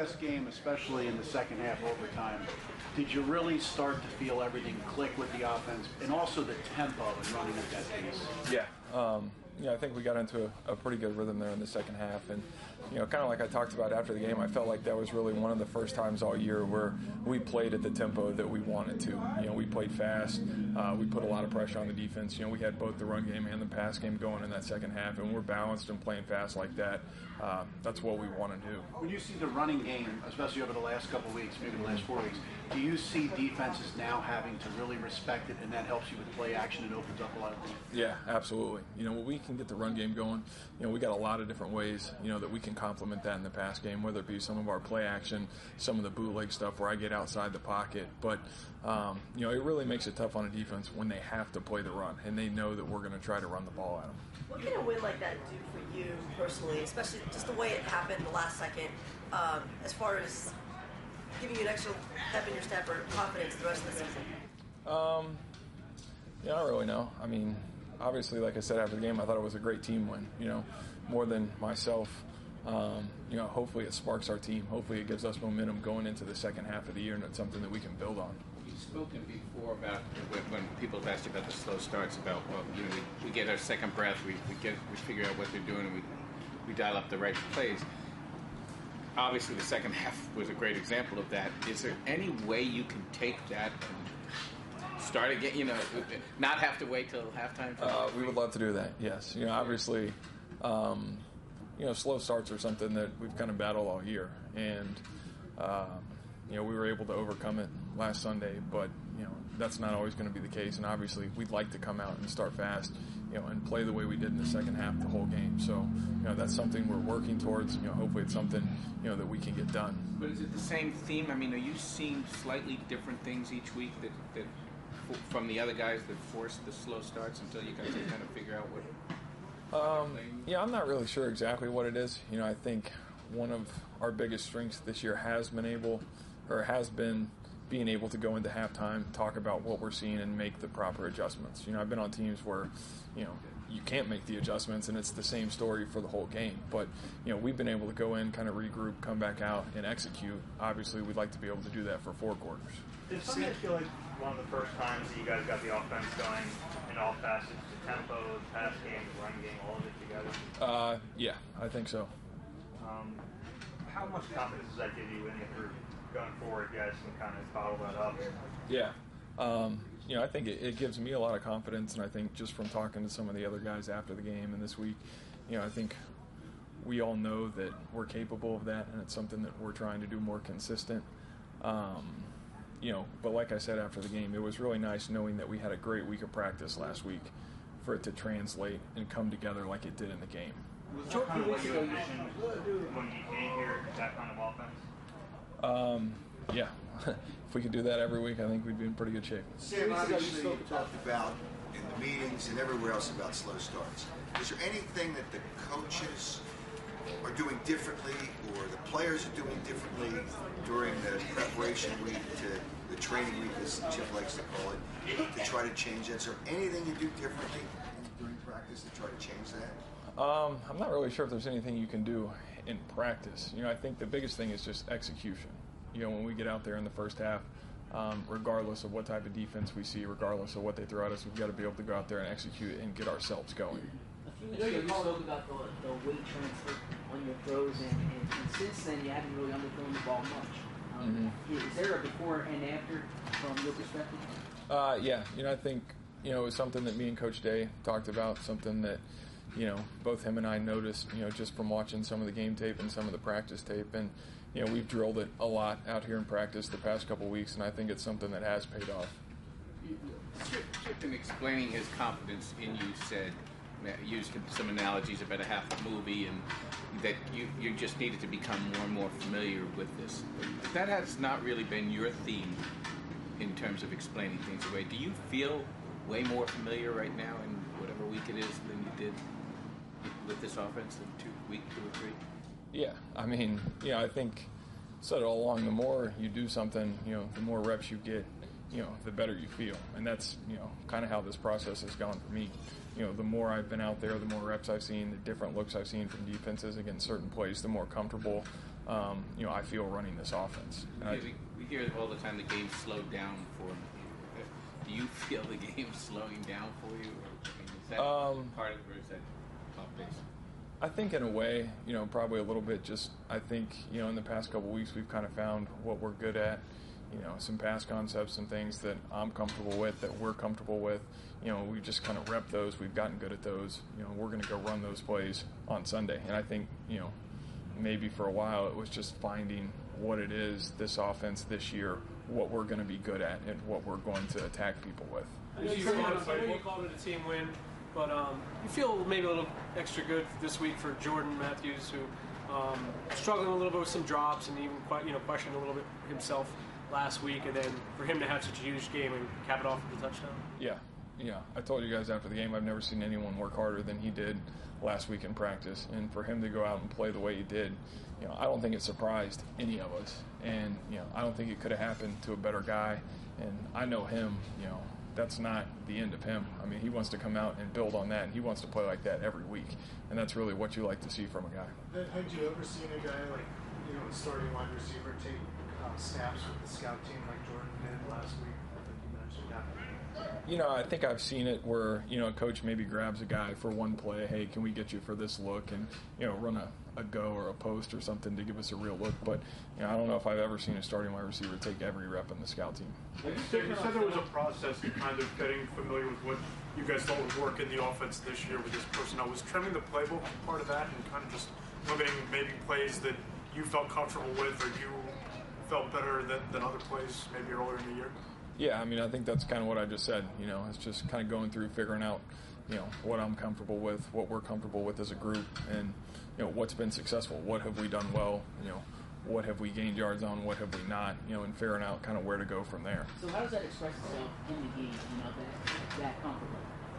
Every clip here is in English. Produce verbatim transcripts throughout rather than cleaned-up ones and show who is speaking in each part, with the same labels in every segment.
Speaker 1: last game, especially in the second half overtime, did you really start to feel everything click with the offense and also the tempo and running at that pace?
Speaker 2: Yeah. Um, yeah, I think we got into a, a pretty good rhythm there in the second half. And, you know, kind of like I talked about after the game, I felt like that was really one of the first times all year where we played at the tempo that we wanted to. You know, we played fast. Uh, we put a lot of pressure on the defense. You know, we had both the run game and the pass game going in that second half, and we're balanced and playing fast like that. Uh, that's what we want to do.
Speaker 1: When you see the running game, especially over the last couple of weeks, maybe the last four weeks, do you see defenses now having to really respect it, and that helps you with play action and opens up a lot of things?
Speaker 2: Yeah, absolutely. You know, when we can get the run game going, you know, we got a lot of different ways, you know, that we can complement that in the pass game, whether it be some of our play action, some of the bootleg stuff where I get outside the pocket. But, um, you know, it really makes it tough on a defense when they have to play the run, and they know that we're going to try to run the ball at them.
Speaker 3: What can a win like that do for you personally, especially just the way it happened the last second, um, as far as giving you an extra pep in your step or confidence the rest of the season?
Speaker 2: Um, yeah, I don't really know. I mean, obviously, like I said after the game, I thought it was a great team win, you know, more than myself. Um, you know, hopefully it sparks our team. Hopefully it gives us momentum going into the second half of the year, and it's something that we can build on.
Speaker 4: You've spoken before about when, when people have asked you about the slow starts, about, well, you know, we, we get our second breath, we, we get we figure out what they're doing, and we we dial up the right plays. Obviously, the second half was a great example of that. Is there any way you can take that and start again, you know, not have to wait till halftime?
Speaker 2: Uh, we would love to do that, yes. You know, obviously, um, you know, slow starts are something that we've kind of battled all year. And, um, you know, we were able to overcome it last Sunday, but, you know, that's not always going to be the case. And obviously, we'd like to come out and start fast, you know, and play the way we did in the second half the whole game. So, you know, that's something we're working towards. You know, hopefully it's something, you know, that we can get done.
Speaker 4: But is it the same theme? I mean, are you seeing slightly different things each week that, that from the other guys that force the slow starts until you guys can kind of figure out what?
Speaker 2: Um, yeah, I'm not really sure exactly what it is. You know, I think one of our biggest strengths this year has been able, or has been being able to go into halftime, talk about what we're seeing, and make the proper adjustments. You know, I've been on teams where, you know, you can't make the adjustments, and it's the same story for the whole game. But, you know, we've been able to go in, kind of regroup, come back out, and execute. Obviously, we'd like to be able to do that for four quarters.
Speaker 5: Did Sunday feel like one of the first times that you guys got the offense going in all facets, the tempo, the pass game, the run game, all of it together?
Speaker 2: Uh, yeah, I think so.
Speaker 5: Um, how much confidence does that give you in your going forward, guys, can kind of bottle that up?
Speaker 2: Yeah. Um, you know, I think it, it gives me a lot of confidence, and I think just from talking to some of the other guys after the game and this week, you know, I think we all know that we're capable of that, and it's something that we're trying to do more consistent. Um, you know, but like I said after the game, it was really nice knowing that we had a great week of practice last week for it to translate and come together like it did in the game.
Speaker 5: Was that kind of what you envisioned when you came here, that kind of offense?
Speaker 2: Um, yeah. If we could do that every week, I think we'd be in pretty good shape.
Speaker 6: Sam, obviously you talked about in the meetings and everywhere else about slow starts. Is there anything that the coaches are doing differently, or the players are doing differently during the preparation week to the training week, as Chip likes to call it, to try to change that? Is there anything you do differently during practice to try to change that?
Speaker 2: Um, I'm not really sure if there's anything you can do in practice. You know, I think the biggest thing is just execution. You know, when we get out there in the first half, um, regardless of what type of defense we see, regardless of what they throw at us, we've got to be able to go out there and execute and get ourselves going.
Speaker 7: A few weeks ago, you spoke about the, the weight transfer on your throws, and, and, and since then, you haven't really underthrown the ball much. Um, mm-hmm. Is there a before and after from your perspective?
Speaker 2: Uh, yeah, you know, I think, you know, it was something that me and Coach Day talked about, something that, you know, both him and I noticed, you know, just from watching some of the game tape and some of the practice tape. And, you know, we've drilled it a lot out here in practice the past couple of weeks, and I think it's something that has paid off.
Speaker 4: Chip, Chip in explaining his confidence in you said, used some analogies about a half a movie, and that you, you just needed to become more and more familiar with this. That has not really been your theme in terms of explaining things away. Do you feel way more familiar right now in whatever week it is than you did with this offense in two, week two or three?
Speaker 2: Yeah, I mean, yeah, I think said it all along. The more you do something, you know, the more reps you get, you know, the better you feel, and that's, you know, kind of how this process has gone for me. You know, the more I've been out there, the more reps I've seen, the different looks I've seen from defenses against certain plays, the more comfortable um, you know, I feel running this offense. And I,
Speaker 4: Yeah, we, we hear all the time the game's slowed down for him. Do you feel the game's slowing down for you? Or, I mean, is that
Speaker 2: Um,
Speaker 4: part of it, or is that off base?
Speaker 2: I think in a way, you know, probably a little bit. Just I think, you know, in the past couple of weeks we've kind of found what we're good at. You know, some pass concepts and things that I'm comfortable with, that we're comfortable with. You know, we just kind of rep those. We've gotten good at those. You know, we're going to go run those plays on Sunday. And I think, you know, maybe for a while it was just finding what it is, this offense this year, what we're going to be good at and what we're going to attack people with.
Speaker 8: I know you called it, I know you called it a team win, but um, you feel maybe a little extra good this week for Jordan Matthews, who um, struggling a little bit with some drops and even quite, you know, questioned a little bit himself last week, and then for him to have such a huge game and cap it off with a touchdown.
Speaker 2: Yeah, yeah. I told you guys after the game, I've never seen anyone work harder than he did last week in practice. And for him to go out and play the way he did, you know, I don't think it surprised any of us. And, you know, I don't think it could have happened to a better guy. And I know him, you know, that's not the end of him. I mean, he wants to come out and build on that, and he wants to play like that every week. And that's really what you like to see from a guy.
Speaker 9: Had you ever seen a guy like, you know, a starting wide receiver take uh, snaps with the scout team like Jordan did last week? I think you mentioned that.
Speaker 2: You know, I think I've seen it where, you know, a coach maybe grabs a guy for one play. Hey, can we get you for this look? And, you know, run a, a go or a post or something to give us a real look. But, you know, I don't know if I've ever seen a starting wide receiver take every rep in the scout team.
Speaker 10: You said, you said there was a process of kind of getting familiar with what you guys thought would work in the offense this year with this personnel. Was trimming the playbook part of that and kind of just limiting maybe plays that you felt comfortable with or you felt better than, than other plays maybe earlier in the year?
Speaker 2: Yeah, I mean, I think that's kind of what I just said. You know, it's just kind of going through, figuring out, you know, what I'm comfortable with, what we're comfortable with as a group, and, you know, what's been successful, what have we done well, you know, what have we gained yards on, what have we not, you know, and figuring out kind of where to go from there.
Speaker 7: So how does that express itself in the game, you know, that, that comfortable?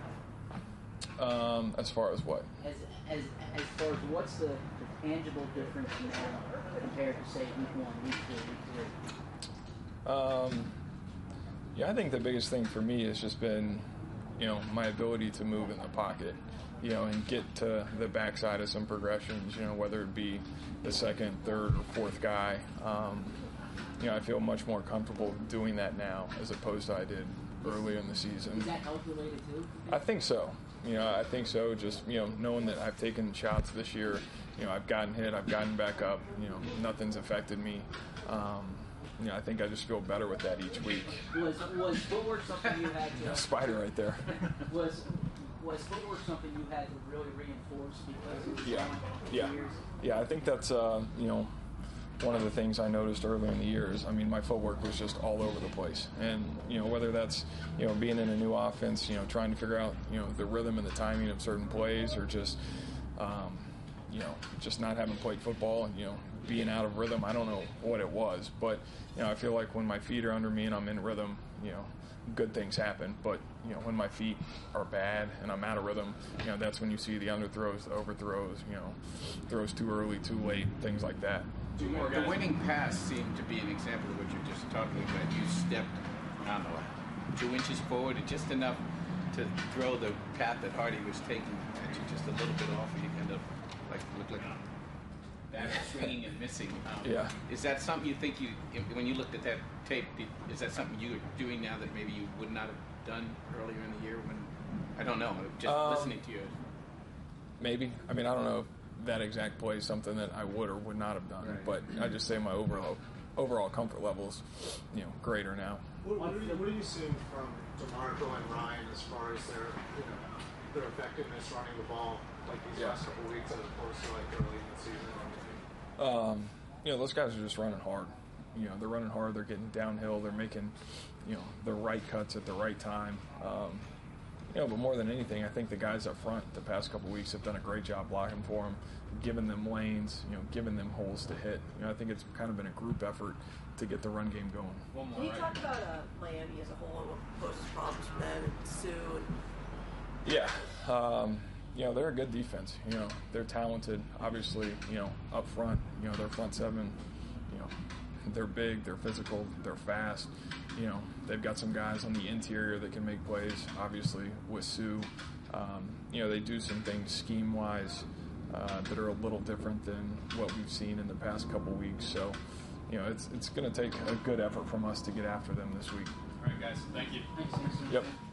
Speaker 2: Um, as far as what?
Speaker 7: As, as, as far as what's the, the tangible difference now compared to, say, week one, week two, week three?
Speaker 2: Um, yeah, I think the biggest thing for me has just been, you know, my ability to move in the pocket, you know, and get to the backside of some progressions, you know, whether it be the second, third, or fourth guy. Um, you know, I feel much more comfortable doing that now as opposed to I did earlier in the season.
Speaker 7: Is that health related too?
Speaker 2: I think so. You know, I think so. Just, you know, knowing that I've taken shots this year, you know, I've gotten hit, I've gotten back up, you know, nothing's affected me. Um, you know, I think I just feel better with that each week.
Speaker 7: Was was footwork something you had to...
Speaker 2: Spider right there.
Speaker 7: was was footwork something you had to really reinforce because it was
Speaker 2: Yeah,
Speaker 7: gone for
Speaker 2: yeah,
Speaker 7: years?
Speaker 2: yeah. I think that's uh, you know, one of the things I noticed early in the years. I mean, my footwork was just all over the place, and you know, whether that's, you know, being in a new offense, you know, trying to figure out, you know, the rhythm and the timing of certain plays, or just um, you know, just not having played football and, you know, being out of rhythm. I don't know what it was, but you know, I feel like when my feet are under me and I'm in rhythm, you know, good things happen. But you know, when my feet are bad and I'm out of rhythm, you know, that's when you see the underthrows, the overthrows, you know, throws too early, too late, things like that.
Speaker 4: The winning pass seemed to be an example of what you're just talking about. You stepped, I don't know, two inches forward and just enough to throw the path that Hardy was taking at you just a little bit off, and you end up like look like that swinging and missing. Um,
Speaker 2: Yeah.
Speaker 4: Is that something you think you, when you looked at that tape, did, is that something you're doing now that maybe you would not have done earlier in the year when, I don't know, just
Speaker 2: Um,
Speaker 4: listening to you?
Speaker 2: Maybe. I mean, I don't know if that exact play is something that I would or would not have done,
Speaker 4: Right.
Speaker 2: but I just say my overall overall comfort levels, you know, greater now.
Speaker 9: What, what, are you, what are you seeing from DeMarco and Ryan as far as their, you know, their effectiveness running the ball like these
Speaker 2: Yeah.
Speaker 9: last couple of weeks as opposed to like early in the season and everything?
Speaker 2: Um, you know, those guys are just running hard. You know, they're running hard. They're getting downhill. They're making, you know, the right cuts at the right time. Um, you know, but more than anything, I think the guys up front the past couple of weeks have done a great job blocking for them, giving them lanes, you know, giving them holes to hit. You know, I think it's kind of been a group effort to get the run game going.
Speaker 4: One more,
Speaker 3: Can you
Speaker 4: right?
Speaker 3: talk about uh, Miami as a whole and what poses problems for them and Sue? And
Speaker 2: Yeah. Um, you know, they're a good defense. You know, they're talented, obviously, you know, up front. You know, their front seven, you know, they're big, they're physical, they're fast. You know, they've got some guys on the interior that can make plays, obviously, with Sue. Um, you know, they do some things scheme-wise uh, that are a little different than what we've seen in the past couple weeks. So, you know, it's it's going to take a good effort from us to get after them this week.
Speaker 10: All right, guys. Thank you.
Speaker 7: Thanks, Anderson.
Speaker 2: Yep.